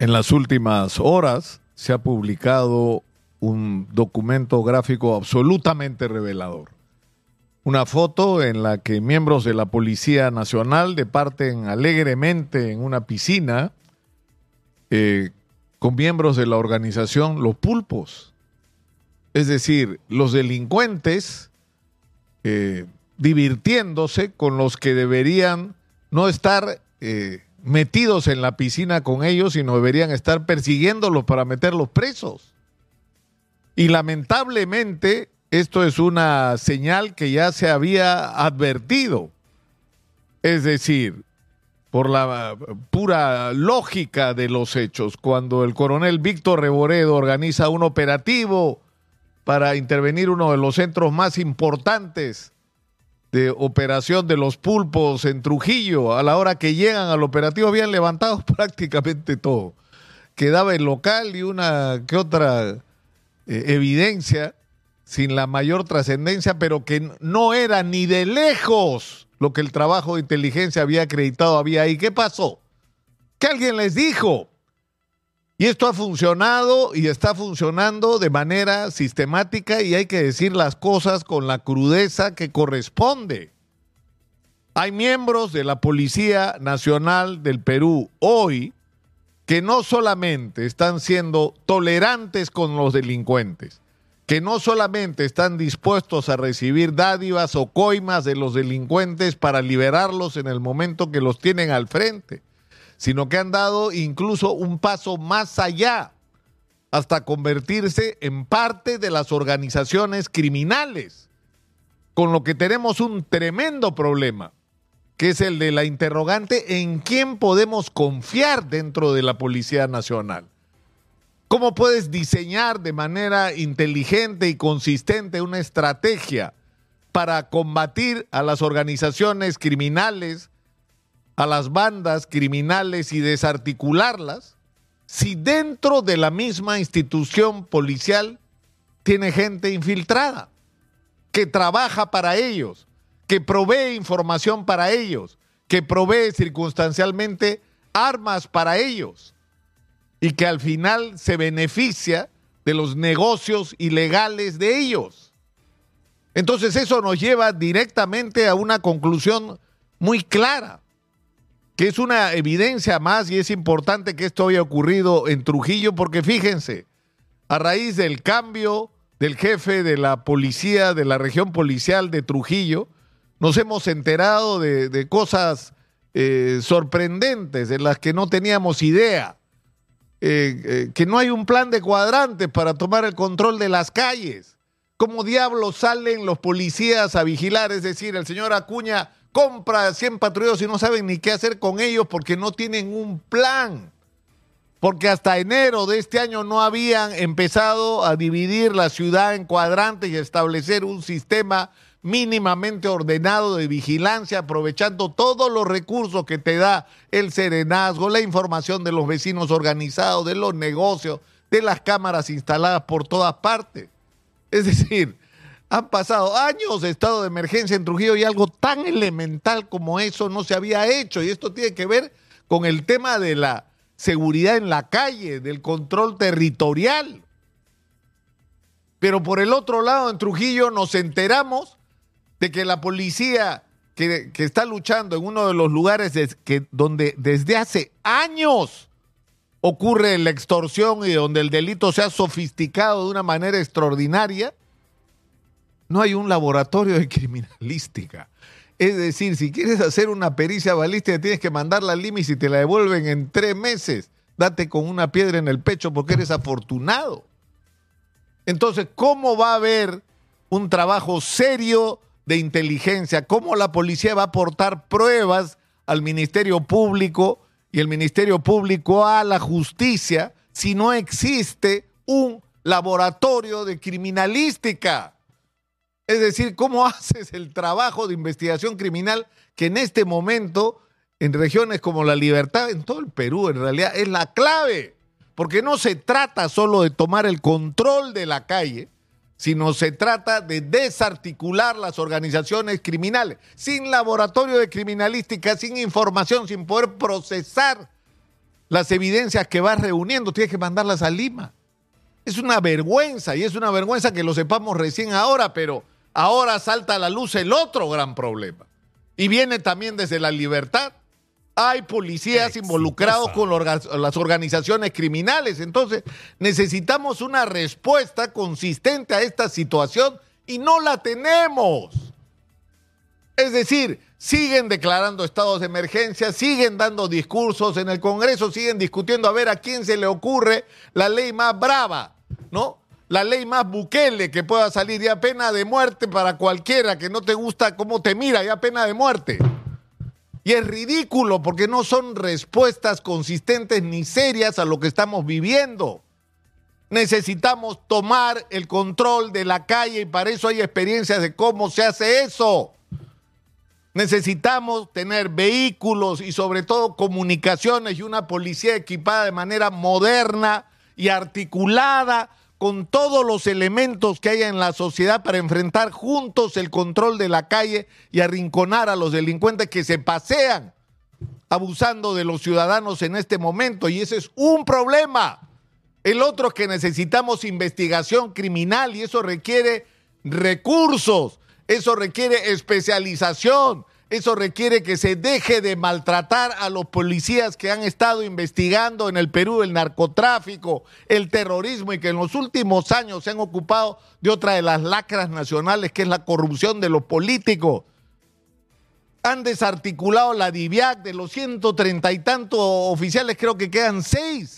En las últimas horas se ha publicado un documento gráfico absolutamente revelador. Una foto en la que miembros de la Policía Nacional departen alegremente en una piscina con miembros de la organización Los Pulpos. Es decir, los delincuentes divirtiéndose con los que deberían no estar metidos en la piscina con ellos, sino deberían estar persiguiéndolos para meterlos presos. Y lamentablemente esto es una señal que ya se había advertido. Es decir, por la pura lógica de los hechos, cuando el coronel Víctor Reboredo organiza un operativo para intervenir uno de los centros más importantes de operación de los pulpos en Trujillo, a la hora que llegan al operativo habían levantado prácticamente todo. Quedaba el local y una que otra evidencia sin la mayor trascendencia, pero que no era ni de lejos lo que el trabajo de inteligencia había acreditado había ahí. ¿Qué pasó? Que alguien les dijo. Y esto ha funcionado y está funcionando de manera sistemática y hay que decir las cosas con la crudeza que corresponde. Hay miembros de la Policía Nacional del Perú hoy que no solamente están siendo tolerantes con los delincuentes, que no solamente están dispuestos a recibir dádivas o coimas de los delincuentes para liberarlos en el momento que los tienen al frente, sino que han dado incluso un paso más allá, hasta convertirse en parte de las organizaciones criminales, con lo que tenemos un tremendo problema, que es el de la interrogante en quién podemos confiar dentro de la Policía Nacional. ¿Cómo puedes diseñar de manera inteligente y consistente una estrategia para combatir a las organizaciones criminales, a las bandas criminales y desarticularlas, si dentro de la misma institución policial tiene gente infiltrada, que trabaja para ellos, que provee información para ellos, que provee circunstancialmente armas para ellos y que al final se beneficia de los negocios ilegales de ellos? Entonces eso nos lleva directamente a una conclusión muy clara, que es una evidencia más, y es importante que esto haya ocurrido en Trujillo, porque fíjense, a raíz del cambio del jefe de la policía, de la región policial de Trujillo, nos hemos enterado de cosas sorprendentes, de las que no teníamos idea, que no hay un plan de cuadrantes para tomar el control de las calles. ¿Cómo diablos salen los policías a vigilar? Es decir, el señor Acuña compra 100 patrulleros y no saben ni qué hacer con ellos porque no tienen un plan. Porque hasta enero de este año no habían empezado a dividir la ciudad en cuadrantes y establecer un sistema mínimamente ordenado de vigilancia, aprovechando todos los recursos que te da el serenazgo, la información de los vecinos organizados, de los negocios, de las cámaras instaladas por todas partes. Es decir, han pasado años de estado de emergencia en Trujillo y algo tan elemental como eso no se había hecho. Y esto tiene que ver con el tema de la seguridad en la calle, del control territorial. Pero por el otro lado, en Trujillo nos enteramos de que la policía que está luchando en uno de los lugares donde desde hace años ocurre la extorsión y donde el delito se ha sofisticado de una manera extraordinaria, no hay un laboratorio de criminalística. Es decir, si quieres hacer una pericia balística, tienes que mandarla al IMSS y te la devuelven en 3 meses. Date con una piedra en el pecho porque eres afortunado. Entonces, ¿cómo va a haber un trabajo serio de inteligencia? ¿Cómo la policía va a aportar pruebas al Ministerio Público y el Ministerio Público a la justicia si no existe un laboratorio de criminalística? Es decir, ¿cómo haces el trabajo de investigación criminal que en este momento, en regiones como La Libertad, en todo el Perú, en realidad es la clave? Porque no se trata solo de tomar el control de la calle, sino se trata de desarticular las organizaciones criminales. Sin laboratorio de criminalística, sin información, sin poder procesar las evidencias que vas reuniendo, tienes que mandarlas a Lima. Es una vergüenza, y es una vergüenza que lo sepamos recién ahora, pero ahora salta a la luz el otro gran problema. Y viene también desde La Libertad. Hay policías involucrados con las organizaciones criminales. Entonces, necesitamos una respuesta consistente a esta situación y no la tenemos. Es decir, siguen declarando estados de emergencia, siguen dando discursos en el Congreso, siguen discutiendo a ver a quién se le ocurre la ley más brava, ¿no? La ley más Bukele que pueda salir, ya pena de muerte para cualquiera que no te gusta cómo te mira, ya pena de muerte. Y es ridículo porque no son respuestas consistentes ni serias a lo que estamos viviendo. Necesitamos tomar el control de la calle y para eso hay experiencias de cómo se hace eso. Necesitamos tener vehículos y sobre todo comunicaciones y una policía equipada de manera moderna y articulada con todos los elementos que haya en la sociedad para enfrentar juntos el control de la calle y arrinconar a los delincuentes que se pasean abusando de los ciudadanos en este momento. Y ese es un problema. El otro es que necesitamos investigación criminal y eso requiere recursos, eso requiere especialización, eso requiere que se deje de maltratar a los policías que han estado investigando en el Perú el narcotráfico, el terrorismo y que en los últimos años se han ocupado de otra de las lacras nacionales que es la corrupción de los políticos. Han desarticulado la DIVIAC, de los 130 y tantos oficiales creo que quedan 6.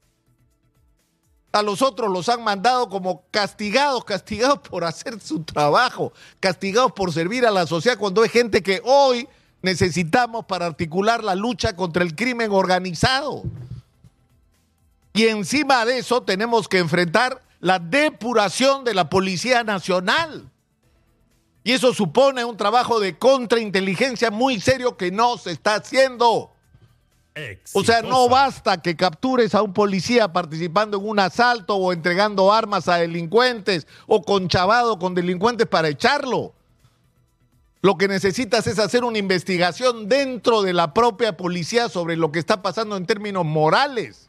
A los otros los han mandado como castigados por hacer su trabajo, castigados por servir a la sociedad cuando hay gente que hoy necesitamos para articular la lucha contra el crimen organizado. Y encima de eso tenemos que enfrentar la depuración de la Policía Nacional. Y eso supone un trabajo de contrainteligencia muy serio que no se está haciendo. Exitosa. O sea, no basta que captures a un policía participando en un asalto o entregando armas a delincuentes o conchavado con delincuentes para echarlo. Lo que necesitas es hacer una investigación dentro de la propia policía sobre lo que está pasando en términos morales.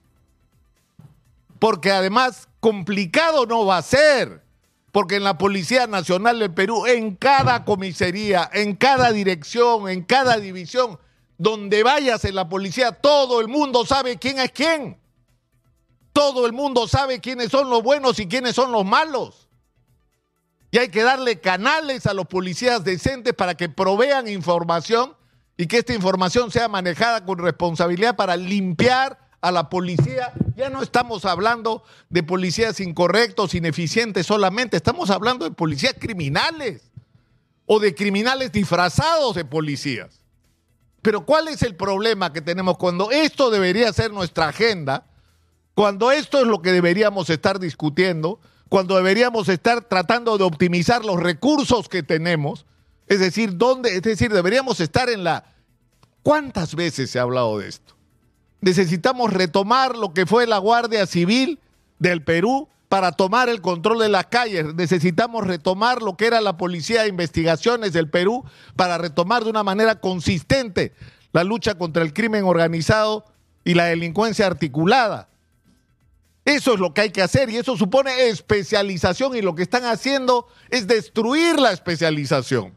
Porque además complicado no va a ser. Porque en la Policía Nacional del Perú, en cada comisaría, en cada dirección, en cada división, donde vayas en la policía, todo el mundo sabe quién es quién. Todo el mundo sabe quiénes son los buenos y quiénes son los malos. Y hay que darle canales a los policías decentes para que provean información y que esta información sea manejada con responsabilidad para limpiar a la policía. Ya no estamos hablando de policías incorrectos, ineficientes solamente, estamos hablando de policías criminales o de criminales disfrazados de policías. Pero ¿cuál es el problema que tenemos cuando esto debería ser nuestra agenda? Cuando esto es lo que deberíamos estar discutiendo, cuando deberíamos estar tratando de optimizar los recursos que tenemos, es decir, deberíamos estar en la... ¿Cuántas veces se ha hablado de esto? Necesitamos retomar lo que fue la Guardia Civil del Perú para tomar el control de las calles. Necesitamos retomar lo que era la Policía de Investigaciones del Perú para retomar de una manera consistente la lucha contra el crimen organizado y la delincuencia articulada. Eso es lo que hay que hacer y eso supone especialización y lo que están haciendo es destruir la especialización.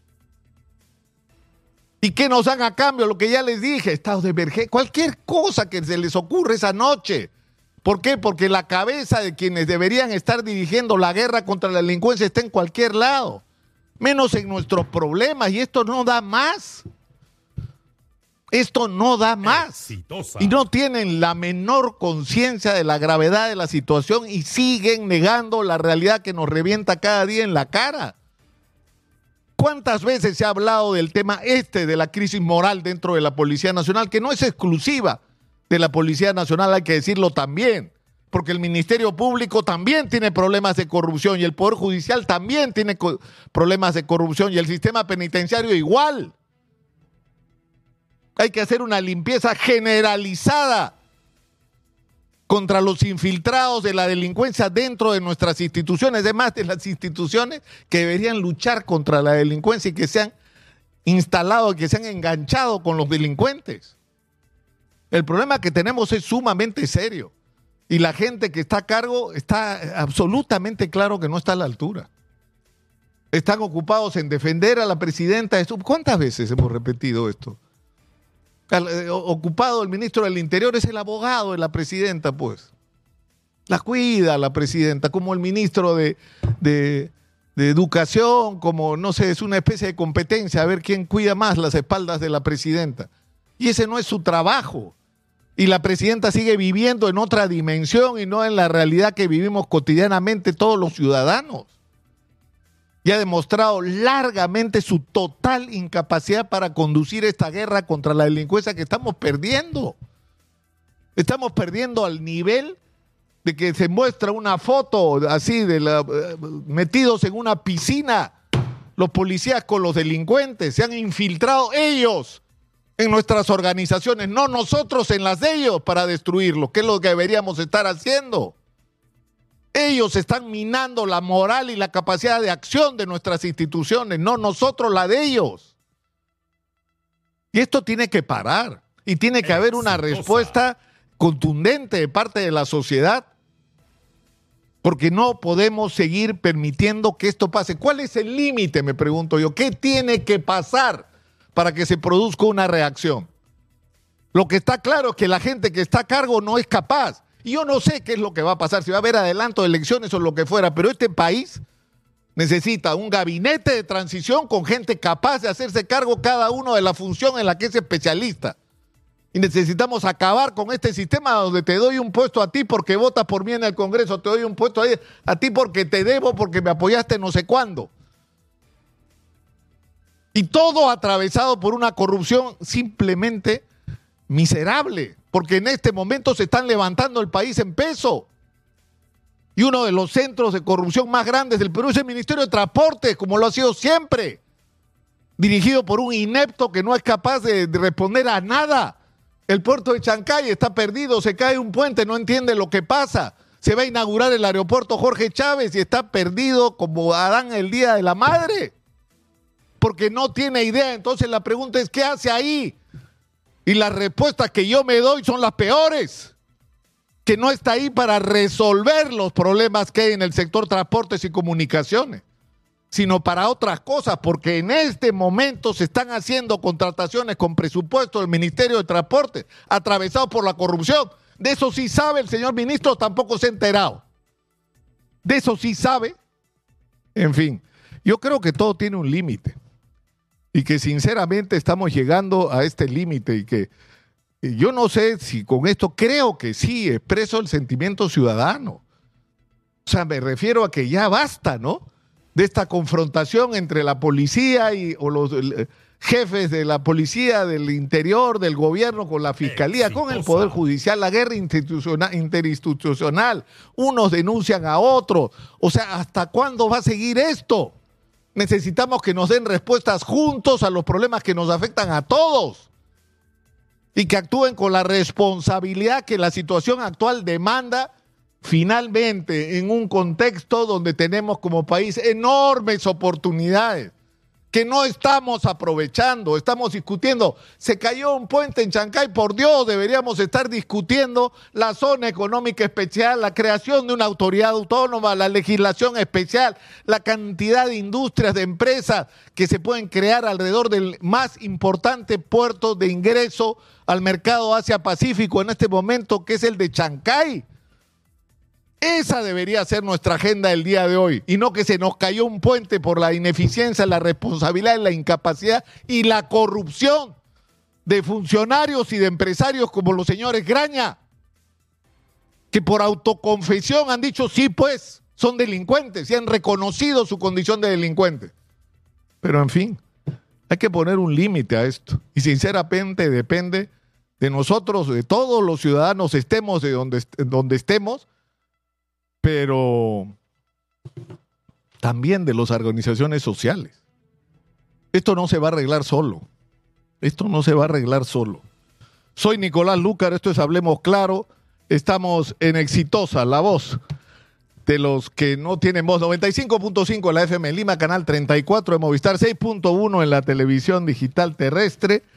¿Y qué nos dan a cambio? Lo que ya les dije, estados de emergencia, cualquier cosa que se les ocurra esa noche. ¿Por qué? Porque la cabeza de quienes deberían estar dirigiendo la guerra contra la delincuencia está en cualquier lado, menos en nuestros problemas, y esto no da más. Esto no da más. Exitosa. Y no tienen la menor conciencia de la gravedad de la situación y siguen negando la realidad que nos revienta cada día en la cara. ¿Cuántas veces se ha hablado del tema de la crisis moral dentro de la Policía Nacional, que no es exclusiva de la Policía Nacional, hay que decirlo también, porque el Ministerio Público también tiene problemas de corrupción y el Poder Judicial también tiene problemas de corrupción y el sistema penitenciario igual. Hay que hacer una limpieza generalizada contra los infiltrados de la delincuencia dentro de nuestras instituciones, además de las instituciones que deberían luchar contra la delincuencia y que se han instalado, que se han enganchado con los delincuentes. El problema que tenemos es sumamente serio. Y la gente que está a cargo está absolutamente claro que no está a la altura. Están ocupados en defender a la presidenta. ¿Cuántas veces hemos repetido esto? Ocupado el ministro del Interior es el abogado de la presidenta, pues. La cuida la presidenta, como el ministro de Educación, como, no sé, es una especie de competencia a ver quién cuida más las espaldas de la presidenta. Y ese no es su trabajo. Y la presidenta sigue viviendo en otra dimensión y no en la realidad que vivimos cotidianamente todos los ciudadanos. Y ha demostrado largamente su total incapacidad para conducir esta guerra contra la delincuencia que estamos perdiendo. Estamos perdiendo al nivel de que se muestra una foto así metidos en una piscina los policías con los delincuentes. Se han infiltrado ellos en nuestras organizaciones, no nosotros en las de ellos para destruirlos, que es lo que deberíamos estar haciendo. Ellos están minando la moral y la capacidad de acción de nuestras instituciones, no nosotros la de ellos. Y esto tiene que parar y tiene que haber una respuesta contundente de parte de la sociedad, porque no podemos seguir permitiendo que esto pase. ¿Cuál es el límite, me pregunto yo? ¿Qué tiene que pasar para que se produzca una reacción? Lo que está claro es que la gente que está a cargo no es capaz. Y yo no sé qué es lo que va a pasar, si va a haber adelanto de elecciones o lo que fuera, pero este país necesita un gabinete de transición con gente capaz de hacerse cargo cada uno de la función en la que es especialista. Y necesitamos acabar con este sistema donde te doy un puesto a ti porque votas por mí en el Congreso, te doy un puesto a ti porque te debo, porque me apoyaste no sé cuándo. Y todo atravesado por una corrupción simplemente miserable, porque en este momento se están levantando el país en peso. Y uno de los centros de corrupción más grandes del Perú es el Ministerio de Transportes, como lo ha sido siempre, dirigido por un inepto que no es capaz de responder a nada. El puerto de Chancay está perdido, se cae un puente, no entiende lo que pasa. Se va a inaugurar el aeropuerto Jorge Chávez y está perdido como Adán el día de la madre, porque no tiene idea. Entonces la pregunta es, ¿qué hace ahí? Y las respuestas que yo me doy son las peores, que no está ahí para resolver los problemas que hay en el sector transportes y comunicaciones, sino para otras cosas, porque en este momento se están haciendo contrataciones con presupuesto del Ministerio de Transportes, atravesados por la corrupción. De eso sí sabe el señor ministro, tampoco se ha enterado. De eso sí sabe. En fin, yo creo que todo tiene un límite y que sinceramente estamos llegando a este límite y que yo no sé si con esto, creo que sí expreso el sentimiento ciudadano. O sea, me refiero a que ya basta, ¿no?, de esta confrontación entre la policía o los jefes de la policía, del interior, del gobierno, con la fiscalía, con el Poder Judicial, la guerra interinstitucional. Unos denuncian a otros. O sea, ¿hasta cuándo va a seguir esto? Necesitamos que nos den respuestas juntos a los problemas que nos afectan a todos y que actúen con la responsabilidad que la situación actual demanda, finalmente en un contexto donde tenemos como país enormes oportunidades que no estamos aprovechando. Estamos discutiendo, se cayó un puente en Chancay, por Dios, deberíamos estar discutiendo la zona económica especial, la creación de una autoridad autónoma, la legislación especial, la cantidad de industrias, de empresas que se pueden crear alrededor del más importante puerto de ingreso al mercado Asia-Pacífico en este momento, que es el de Chancay. Esa debería ser nuestra agenda del día de hoy, y no que se nos cayó un puente por la ineficiencia, la responsabilidad, la incapacidad y la corrupción de funcionarios y de empresarios como los señores Graña, que por autoconfesión han dicho sí, pues, son delincuentes y han reconocido su condición de delincuente. Pero en fin, hay que poner un límite a esto, y sinceramente depende de nosotros, de todos los ciudadanos, estemos de donde estemos, pero también de las organizaciones sociales. Esto no se va a arreglar solo. Esto no se va a arreglar solo. Soy Nicolás Lúcar, esto es Hablemos Claro. Estamos en Exitosa, la voz de los que no tienen voz. 95.5 en la FM en Lima, canal 34 de Movistar, 6.1 en la televisión digital terrestre.